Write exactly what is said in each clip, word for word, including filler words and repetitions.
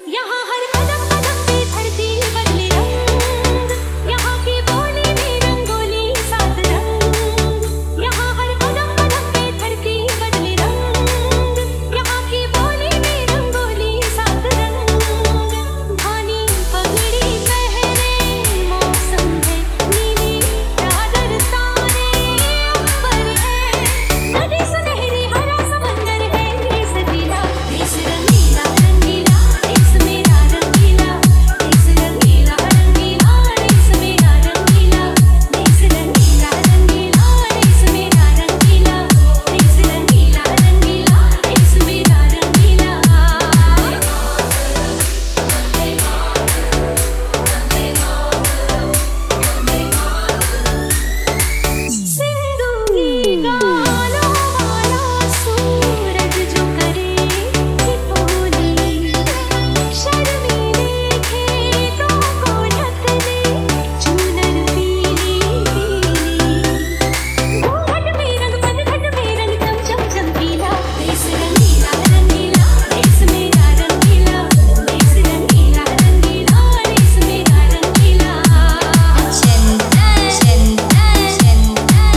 यहाँ हर कदम कदम पे धरती बदले रंग, यहाँ की बोली में रंगोली सात रंग। यहाँ हर कदम कदम पे धरती बदले रंग, यहाँ की बोली में रंगोली सात रंग। धानी पगड़ी पहने मौसम है नीली चादर तारे ऊपर है, नदी सुनहरी हरा समंदर है देश रंगीला देश रंगीला रंगीला देश मेरा रंगीला देश रंगीला रंगीला देश मेरा रंगीला देश रंगीला रंगीला देश मेरा रंगीला देश रंगीला रंगीला देश मेरा रंगीला। सिंदूरी गालों वाला सूरज जो करे सिपोली, शर्मीले खेतों को ढक दे चूनर पीली पीली। घूंघट में रंग पनघट में रंग चम चम चमकीला देश रंगीला रंगीला देश मेरा रंगीला देश रंगीला रंगीला देश मेरा रंगीला। चंदन चंदन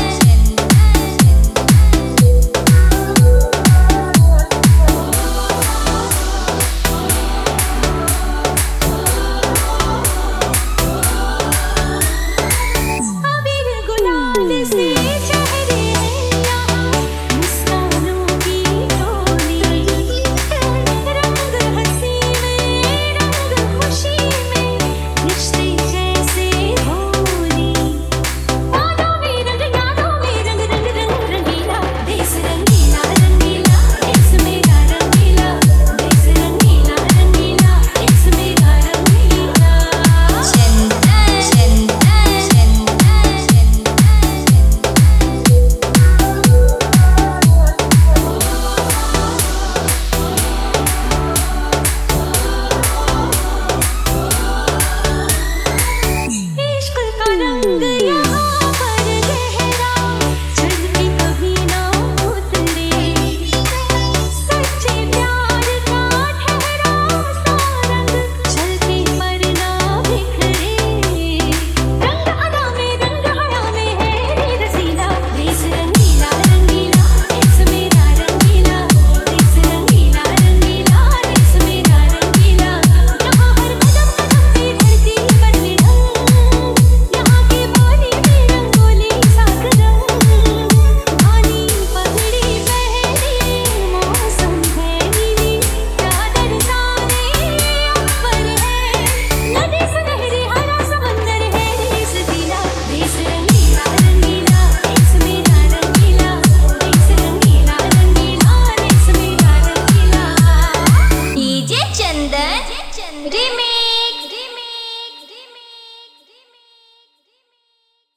अबीर गुलाल से चेहरे हैं यहाँ मुस्कानों की टोली, रंग हंसी में रंग खुशी में रिश्ते जैसे होली। यादों में रंग यादों में रंग रंग रंग रंगीला देश रंगीला रंगीला देश मेरा रंगीला देश रंगीला रंगीला देश मेरा रंगीला। चंदन चंदन इश्क का रंग यहाँ पर गहरा चल के कभी ना उतरे, सच्चे प्यार का ठहरा सा रंग चलते पर ना बिखरे। रंग अदा में रंग हया में है रे रसीला देश रंगीला रंगीला देश मेरा रंगीला देश रंगीला रंगीला देश मेरा रंगीला। यहाँ हर कदम कदम पे धरती बदले रंग, यहाँ की बोली में रंगोली सात रंग। धानी पगड़ी पहने मौसम है नीली चादर तारे ऊपर है, नदी सुनहरी हरा समंदर है देश रंगीला देश रंगीला रंगीला देश मेरा रंगीला देश रंगीला रंगीला देश मेरा रंगीला। डीजे चंदन रिमिक्स।